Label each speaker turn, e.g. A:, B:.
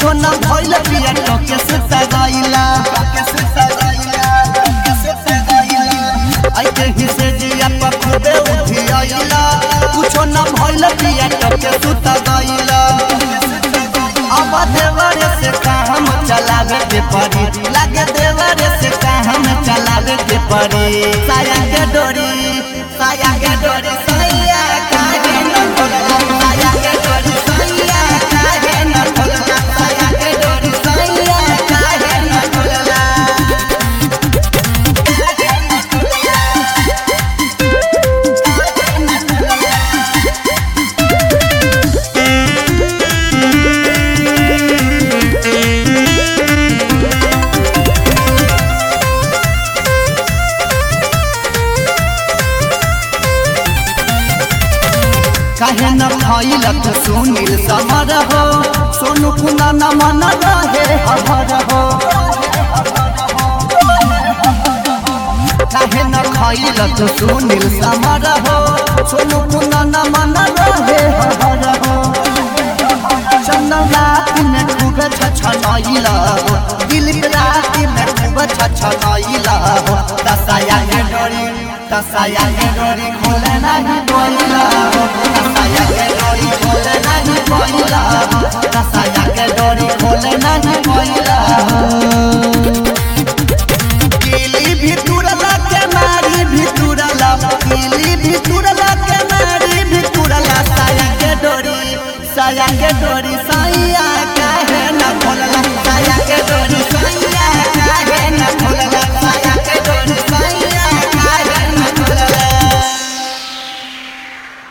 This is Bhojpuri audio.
A: कुछो न भइल पिया टके सुता गइला आई के हिसे जिया पर खुदे उठी आइला कुछो न भइल पिया टके सुता गइला अब देवरे से काम चलावे के पड़ी लागे देवरे से काम चलावे के पड़ी साया के डोरी सैया काहे न खोलला साया के डोरी सैया काहे न खोलला साया के डोरी सैया काहे न खोलला काहे न भइल तो सुनील समर हो सोनू कुना न मन रहे हर हो काहे न भइल तो सुनील समर हो सोनू कुना न मन रहे हर हो चंदन रात में खूब छछनइला हो दिल रात में खूब छछनइला हो दसाया के डोरी खोले नहीं बोइला हो दसाया के डोरी खोले नहीं बोइला हो दसाया के डोरी खोले नहीं बोइला हो किली भी तुरला के मारी भी तुरला किली भी तुरला के मारी भी तुरला साया के डोरी सैया